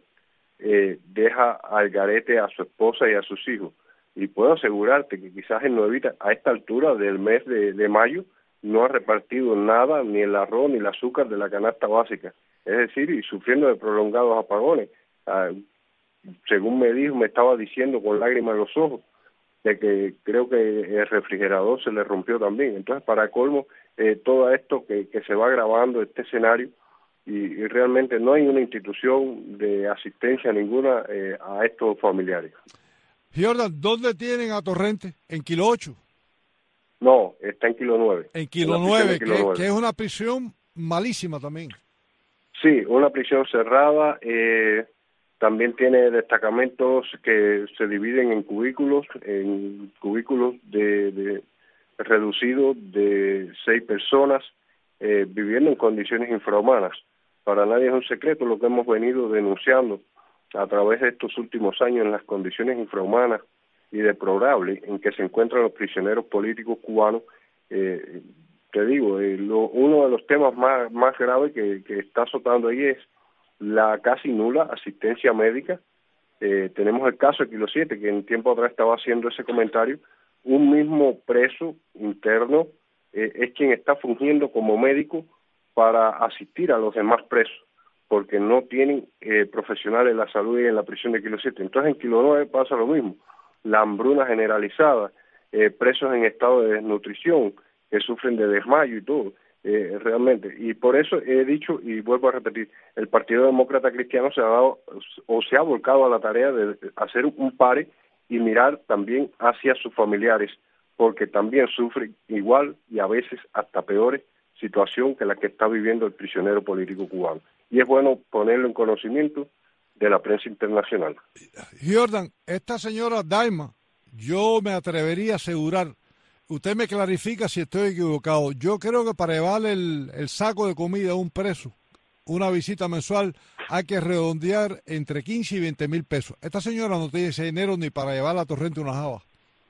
deja al garete a su esposa y a sus hijos, y puedo asegurarte que quizás en Nuevita a esta altura del mes de mayo no ha repartido nada, ni el arroz ni el azúcar de la canasta básica, es decir, y sufriendo de prolongados apagones. Según me estaba diciendo con lágrimas en los ojos, de que creo que el refrigerador se le rompió también. Entonces, para colmo, todo esto que se va agravando, este escenario, y realmente no hay una institución de asistencia ninguna a estos familiares. Jordan, ¿dónde tienen a Torrente? ¿En Kilo 8? No, está en Kilo 9. En Kilo 9, que es una prisión malísima también. Sí, una prisión cerrada, también tiene destacamentos que se dividen en cubículos de reducidos de 6 personas, viviendo en condiciones infrahumanas. Para nadie es un secreto lo que hemos venido denunciando a través de estos últimos años en las condiciones infrahumanas y deplorables en que se encuentran los prisioneros políticos cubanos. Te digo, uno de los temas más graves que está azotando ahí es la casi nula asistencia médica. Tenemos el caso de Kilo 7, que en tiempo atrás estaba haciendo ese comentario. Un mismo preso interno es quien está fungiendo como médico para asistir a los demás presos, porque no tienen profesionales en la salud y en la prisión de Kilo 7. Entonces en Kilo 9 pasa lo mismo, la hambruna generalizada, presos en estado de desnutrición, que sufren de desmayo y todo, realmente. Y por eso he dicho, y vuelvo a repetir, el Partido Demócrata Cristiano se ha volcado a la tarea de hacer un pare y mirar también hacia sus familiares, porque también sufren igual y a veces hasta peores situación que la que está viviendo el prisionero político cubano. Y es bueno ponerlo en conocimiento de la prensa internacional. Jordan, esta señora Daima, yo me atrevería a asegurar, usted me clarifica si estoy equivocado, yo creo que para llevarle el saco de comida a un preso, una visita mensual, hay que redondear entre 15 y 20 mil pesos. Esta señora no tiene ese dinero ni para llevar a Torrente una java.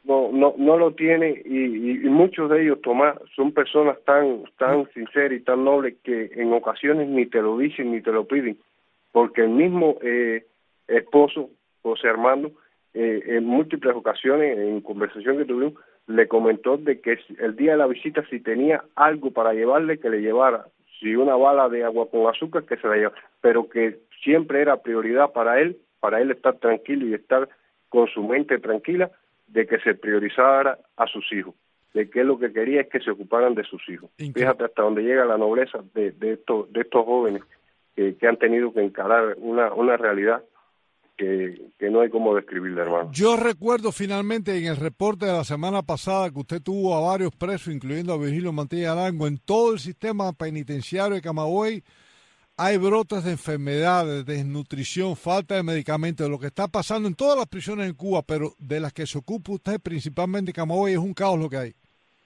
no lo tiene, y muchos de ellos, Tomás, son personas tan sinceras y tan nobles que en ocasiones ni te lo dicen ni te lo piden, porque el mismo esposo, José Armando, en múltiples ocasiones, en conversación que tuvimos, le comentó de que el día de la visita, si tenía algo para llevarle, que le llevara, si una bala de agua con azúcar, que se la llevara, pero que siempre era prioridad para él estar tranquilo y estar con su mente tranquila, de que se priorizara a sus hijos, de que él lo que quería es que se ocuparan de sus hijos. Fíjate hasta dónde llega la nobleza de estos jóvenes que han tenido que encarar una realidad que no hay cómo describirla, hermano. Yo recuerdo finalmente en el reporte de la semana pasada que usted tuvo a varios presos, incluyendo a Virgilio Mantilla Arango, en todo el sistema penitenciario de Camagüey. Hay brotes de enfermedades, desnutrición, falta de medicamentos, lo que está pasando en todas las prisiones en Cuba, pero de las que se ocupa usted principalmente en Camagüey, es un caos lo que hay.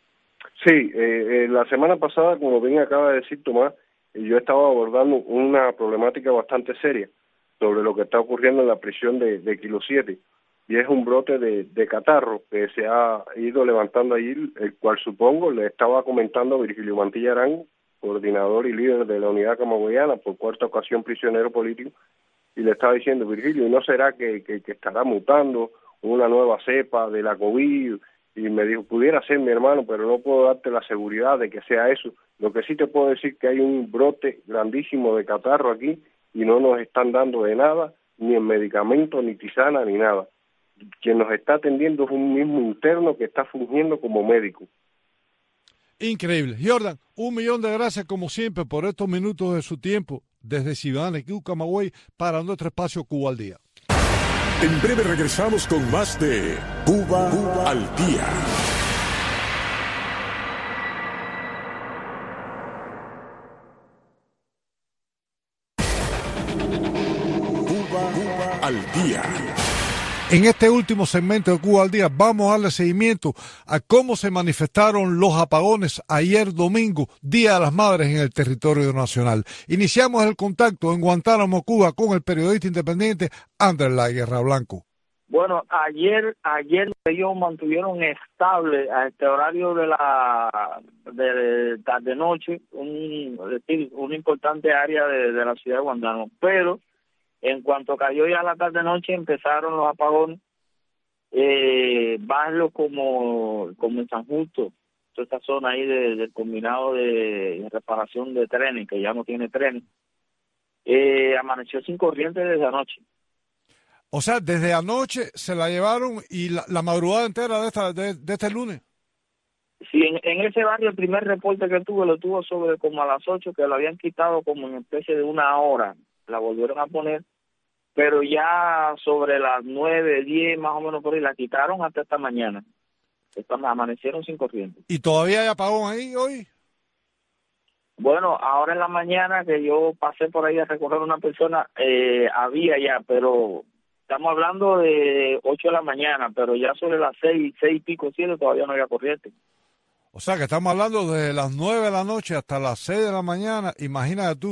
Sí, la semana pasada, como bien acaba de decir Tomás, yo estaba abordando una problemática bastante seria sobre lo que está ocurriendo en la prisión de Kilo 7, y es un brote de catarro que se ha ido levantando allí, el cual supongo le estaba comentando a Virgilio Mantilla Arango, coordinador y líder de la unidad camagüeyana, por cuarta ocasión prisionero político, y le estaba diciendo, Virgilio, ¿y no será que estará mutando una nueva cepa de la COVID? Y me dijo, pudiera ser, mi hermano, pero no puedo darte la seguridad de que sea eso. Lo que sí te puedo decir que hay un brote grandísimo de catarro aquí y no nos están dando de nada, ni en medicamento, ni tisana, ni nada. Quien nos está atendiendo es un mismo interno que está fungiendo como médico. Increíble. Jordan, 1.000.000 de gracias como siempre por estos minutos de su tiempo desde Ciudadanos Camagüey para nuestro espacio Cuba al Día. En breve regresamos con más de Cuba al Día. Cuba al Día. En este último segmento de Cuba al Día vamos a darle seguimiento a cómo se manifestaron los apagones ayer domingo, Día de las Madres, en el territorio nacional. Iniciamos el contacto en Guantánamo, Cuba, con el periodista independiente Anderlay Guerra Blanco. Bueno, ayer ellos mantuvieron estable a este horario de tarde-noche una importante área de la ciudad de Guantánamo, pero en cuanto cayó ya la tarde-noche empezaron los apagones, barrios como en San Justo, toda esta zona ahí del combinado de reparación de trenes, que ya no tiene trenes, amaneció sin corriente desde anoche. O sea, desde anoche se la llevaron y la madrugada entera de este lunes. Sí, en ese barrio el primer reporte que tuve lo tuvo sobre como a las 8, que lo habían quitado como en especie de una hora, la volvieron a poner, pero ya sobre las 9, 10 más o menos por ahí la quitaron hasta esta mañana. Amanecieron sin corriente. ¿Y todavía hay apagón ahí hoy? Bueno, ahora en la mañana que yo pasé por ahí a recoger a una persona, había ya, pero estamos hablando de 8 de la mañana, pero ya sobre las 6 y pico, 7 todavía no había corriente. O sea que estamos hablando de las 9 de la noche hasta las 6 de la mañana, imagínate tú,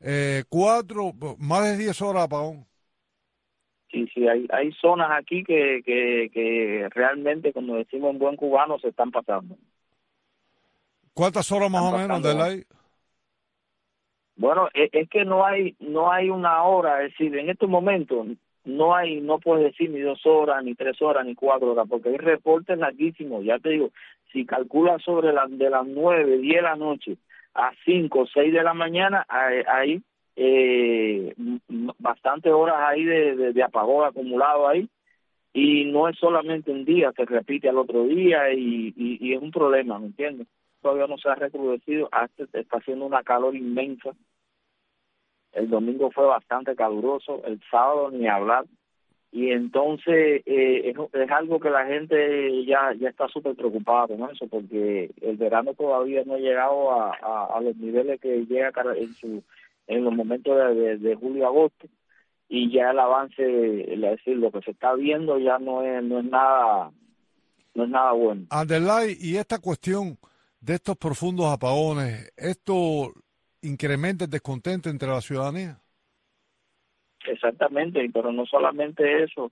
más de 10 horas de apagón. Sí, hay zonas aquí que realmente, como decimos en buen cubano, se están pasando. ¿Cuántas horas más o menos de ley? Bueno, es que no hay una hora, es decir, en estos momentos no puedes decir ni 2 horas, ni 3 horas, ni 4 horas, porque hay reportes larguísimos. Ya te digo, si calculas sobre de las 9, 10 de la noche a 5, 6 de la mañana, hay bastantes horas ahí de apagón acumulado ahí, y no es solamente un día, se repite al otro día y es un problema, ¿me entiendes? Todavía no se ha recrudecido, está haciendo una calor inmensa. El domingo fue bastante caluroso, el sábado ni hablar, y entonces es algo que la gente ya está súper preocupada con eso, porque el verano todavía no ha llegado a los niveles que llega en los momentos de julio y agosto, y ya el avance, es decir, lo que se está viendo ya no es nada bueno. Anderlay, y esta cuestión de estos profundos apagones, ¿esto incrementa el descontento entre la ciudadanía? Exactamente, pero no solamente eso,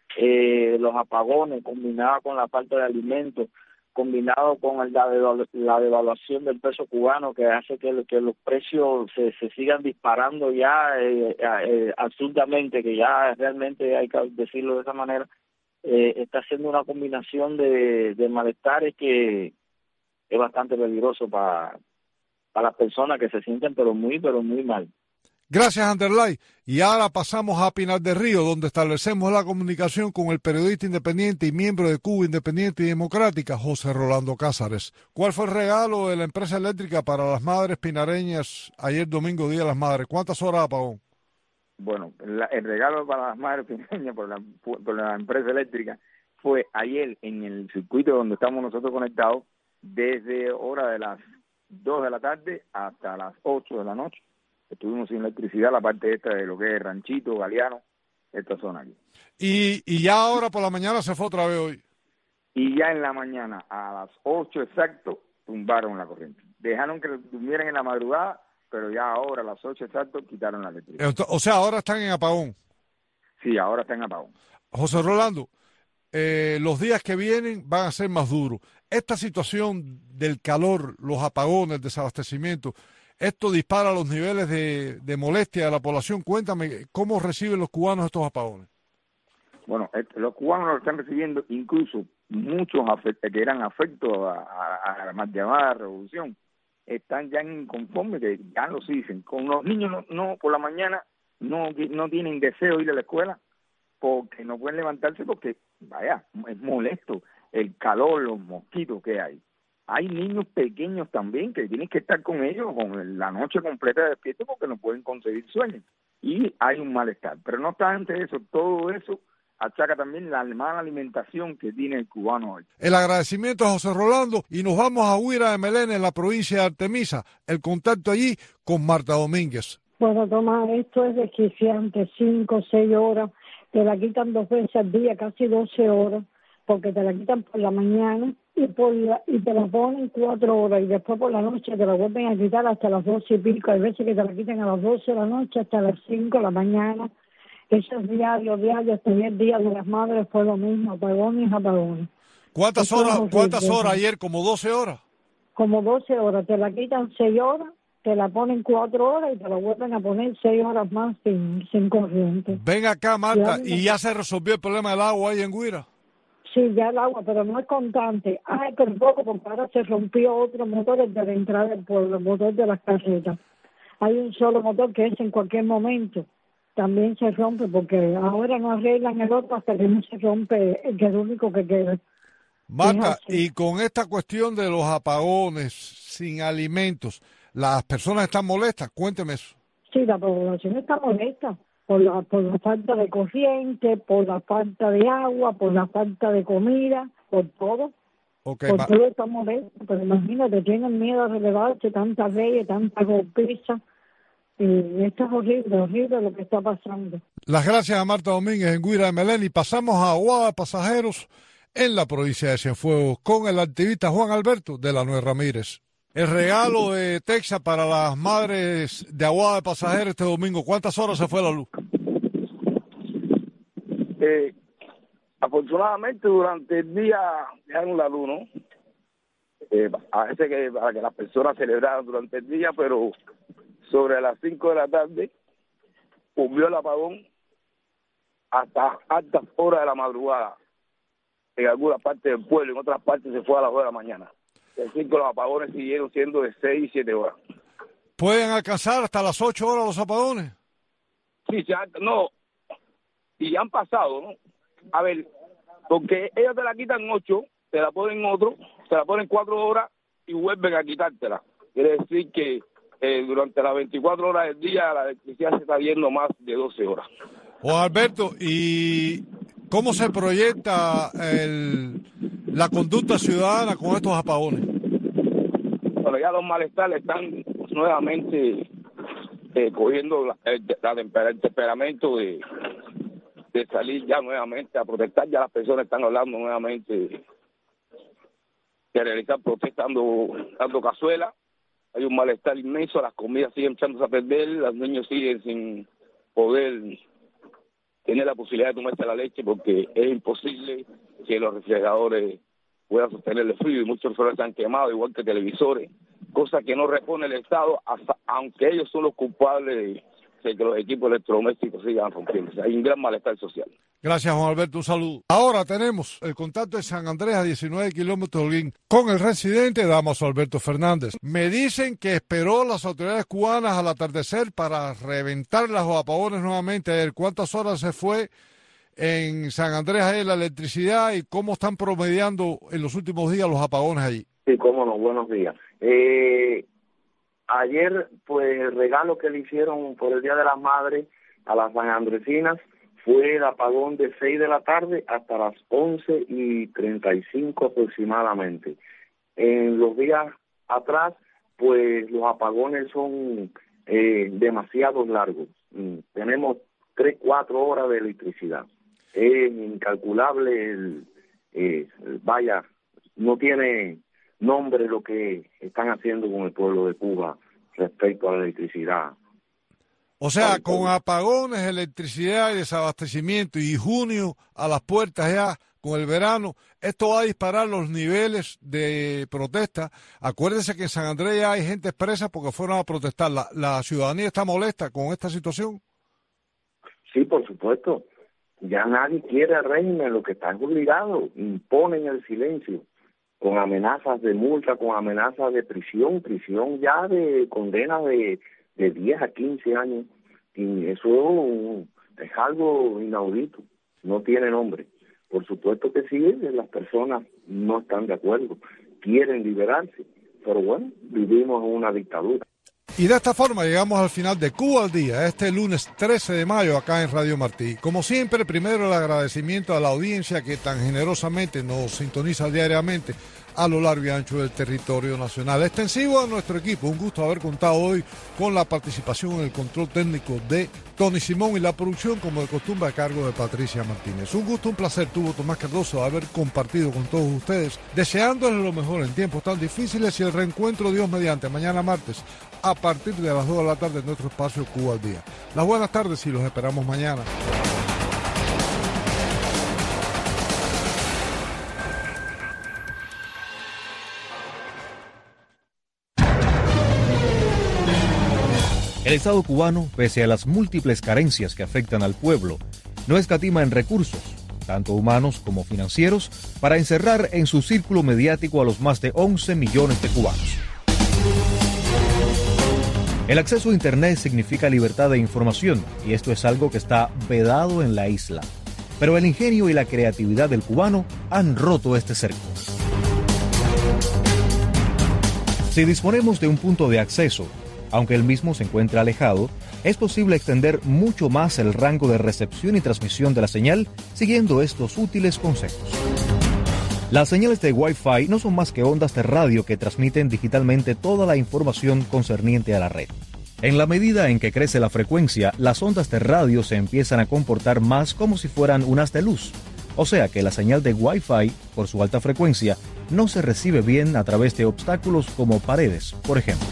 los apagones, combinado con la falta de alimentos, combinado con la devaluación del peso cubano, que hace que los precios se sigan disparando ya absurdamente, que ya realmente hay que decirlo de esa manera, está haciendo una combinación de malestares que es bastante peligroso para las personas que se sienten pero muy mal. Gracias, Anderlay. Y ahora pasamos a Pinar del Río, donde establecemos la comunicación con el periodista independiente y miembro de Cuba Independiente y Democrática, José Rolando Cázares. ¿Cuál fue el regalo de la empresa eléctrica para las madres pinareñas ayer domingo, Día de las Madres? ¿Cuántas horas apagó? Bueno, el regalo para las madres pinareñas por la empresa eléctrica fue ayer en el circuito donde estamos nosotros conectados, desde hora de las 2 de la tarde hasta las 8 de la noche. Estuvimos sin electricidad, la parte esta de lo que es Ranchito, Galeano, esta zona aquí. Y ya ahora por la mañana se fue otra vez hoy. Y ya en la mañana, a las 8 exacto, tumbaron la corriente. Dejaron que durmieran en la madrugada, pero ya ahora a las 8 exacto quitaron la electricidad. O sea, ahora están en apagón. Sí, ahora están en apagón. José Rolando, los días que vienen van a ser más duros. Esta situación del calor, los apagones, el desabastecimiento, esto dispara los niveles de molestia de la población. Cuéntame, ¿cómo reciben los cubanos estos apagones? Bueno, los cubanos lo están recibiendo, incluso muchos que eran afectos a la mal llamada revolución, están ya inconformes, que ya lo dicen. Con los niños no por la mañana no tienen deseo de ir a la escuela porque no pueden levantarse porque, vaya, es molesto el calor, los mosquitos que hay. Hay niños pequeños también que tienen que estar con ellos con la noche completa despiertos porque no pueden conseguir sueño. Y hay un malestar. Pero no obstante eso, todo eso achaca también la mala alimentación que tiene el cubano hoy. El agradecimiento a José Rolando y nos vamos a Huira de Melena, en la provincia de Artemisa. El contacto allí con Marta Domínguez. Bueno, Tomás, esto es desquiciante, 5 o 6 horas. Te la quitan 2 veces al día, casi 12 horas, porque te la quitan por la mañana y te la ponen 4 horas y después por la noche te la vuelven a quitar hasta las 12 y pico. Hay veces que te la quitan a las 12 de la noche hasta las 5 de la mañana. Eso es diario. Hasta el Día de las Madres fue lo mismo, apagones. ¿Cuántas horas ayer? ¿Como 12 horas? Como 12 horas. Te la quitan 6 horas, te la ponen 4 horas y te la vuelven a poner 6 horas más sin corriente. Ven acá, Marta, ¿y ya se resolvió el problema del agua ahí en Huira? Sí, ya el agua, pero no es constante. Pero poco, porque ahora se rompió otro motor de la entrada del pueblo, el motor de las carretas. Hay un solo motor que es en cualquier momento. También se rompe porque ahora no arreglan el otro hasta que no se rompe, que es el único que queda. Marta, y con esta cuestión de los apagones sin alimentos, ¿las personas están molestas? Cuénteme eso. Sí, la población está molesta por la falta de corriente, por la falta de agua, por la falta de comida, por todo. Okay, por todo está molesto, pero imagínate, tienen miedo a relevarse, tanta ley, tanta golpiza. Y esto es horrible lo que está pasando. Las gracias a Marta Domínguez en Huira de Melena y pasamos a Aguada de Pasajeros en la provincia de Cienfuegos con el activista Juan Alberto de la Nuez Ramírez. El regalo de Texas para las madres de Aguada de Pasajeros este domingo. ¿Cuántas horas se fue la luz? Afortunadamente durante el día dejaron la luz, ¿no? A veces que para que las personas celebraran durante el día, pero sobre las 5 de la tarde volvió el apagón hasta altas horas de la madrugada. En algunas partes del pueblo, en otras partes se fue a las 2 de la mañana. Es decir, que los apagones siguieron siendo de 6 y 7 horas. ¿Pueden alcanzar hasta las 8 horas los apagones? Sí, no. Y ya han pasado, ¿no? A ver, porque ellos te la quitan 8, te la ponen otro, te la ponen 4 horas y vuelven a quitártela. Quiere decir que durante las 24 horas del día la electricidad se está viendo más de 12 horas. Juan Alberto, ¿y cómo se proyecta la conducta ciudadana con estos apagones? Bueno, ya los malestares están nuevamente cogiendo el temperamento de salir ya nuevamente a protestar. Ya las personas están hablando nuevamente de realizar protestas dando cazuela. Hay un malestar inmenso, las comidas siguen echándose a perder, los niños siguen sin poder tener la posibilidad de tomarse la leche, porque es imposible que los refrigeradores puedan sostener el frío, y muchos refrigeradores se han quemado, igual que televisores, cosa que no responde el Estado, aunque ellos son los culpables de que los equipos electrodomésticos sigan rompiéndose. Hay un gran malestar social. Gracias, Juan Alberto, un saludo. Ahora tenemos el contacto de San Andrés, a 19 kilómetros de Holguín, con el residente Damaso Alberto Fernández. Me dicen que esperó las autoridades cubanas al atardecer para reventar los apagones nuevamente. ¿Cuántas horas se fue en San Andrés ahí la electricidad y cómo están promediando en los últimos días los apagones allí? Sí, cómo no, buenos días. Ayer, pues, el regalo que le hicieron por el Día de las Madres a las sanandresinas fue el apagón de 6 de la tarde hasta las 11:35 aproximadamente. En los días atrás, pues, los apagones son demasiado largos. Tenemos 3-4 horas de electricidad. Es incalculable, no tiene nombre lo que están haciendo con el pueblo de Cuba respecto a la electricidad. O sea, con apagones, electricidad y desabastecimiento, y junio a las puertas ya con el verano, esto va a disparar los niveles de protesta. Acuérdense que en San Andrés ya hay gente expresa porque fueron a protestar. ¿La ciudadanía está molesta con esta situación? Sí, por supuesto. Ya nadie quiere el régimen, lo que están obligados, imponen el silencio, con amenazas de multa, con amenazas de prisión ya de condena de 10 a 15 años, y eso es algo inaudito, no tiene nombre. Por supuesto que sí, las personas no están de acuerdo, quieren liberarse, pero bueno, vivimos en una dictadura. Y de esta forma llegamos al final de Cuba al Día, este lunes 13 de mayo acá en Radio Martí. Como siempre, primero el agradecimiento a la audiencia que tan generosamente nos sintoniza diariamente a lo largo y ancho del territorio nacional. Extensivo a nuestro equipo, un gusto haber contado hoy con la participación en el control técnico de Tony Simón y la producción, como de costumbre, a cargo de Patricia Martínez. Un gusto, un placer tuvo Tomás Cardoso haber compartido con todos ustedes, deseándoles lo mejor en tiempos tan difíciles, y el reencuentro, Dios mediante, mañana martes a partir de las 2 de la tarde en nuestro espacio Cuba al Día. Las buenas tardes y los esperamos mañana. El Estado cubano, pese a las múltiples carencias que afectan al pueblo, no escatima en recursos, tanto humanos como financieros, para encerrar en su círculo mediático a los más de 11 millones de cubanos. El acceso a Internet significa libertad de información, y esto es algo que está vedado en la isla. Pero el ingenio y la creatividad del cubano han roto este cerco. Si disponemos de un punto de acceso, aunque el mismo se encuentra alejado, es posible extender mucho más el rango de recepción y transmisión de la señal siguiendo estos útiles consejos. Las señales de Wi-Fi no son más que ondas de radio que transmiten digitalmente toda la información concerniente a la red. En la medida en que crece la frecuencia, las ondas de radio se empiezan a comportar más como si fueran un haz de luz. O sea que la señal de Wi-Fi, por su alta frecuencia, no se recibe bien a través de obstáculos como paredes, por ejemplo.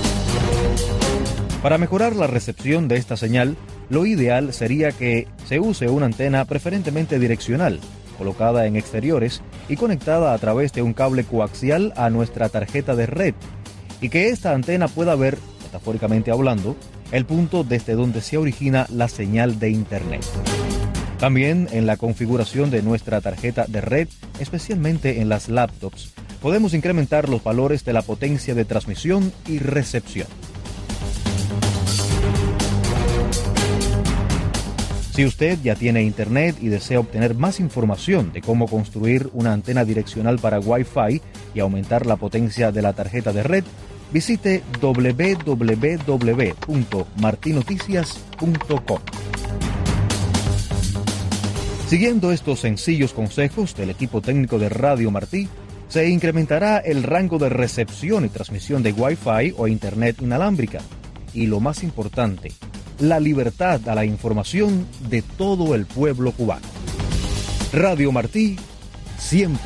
Para mejorar la recepción de esta señal, lo ideal sería que se use una antena preferentemente direccional, colocada en exteriores y conectada a través de un cable coaxial a nuestra tarjeta de red, y que esta antena pueda ver, metafóricamente hablando, el punto desde donde se origina la señal de Internet. También en la configuración de nuestra tarjeta de red, especialmente en las laptops, podemos incrementar los valores de la potencia de transmisión y recepción. Si usted ya tiene Internet y desea obtener más información de cómo construir una antena direccional para Wi-Fi y aumentar la potencia de la tarjeta de red, visite www.martinoticias.com. Siguiendo estos sencillos consejos del equipo técnico de Radio Martí, se incrementará el rango de recepción y transmisión de Wi-Fi o Internet inalámbrica. Y lo más importante, la libertad a la información de todo el pueblo cubano. Radio Martí, siempre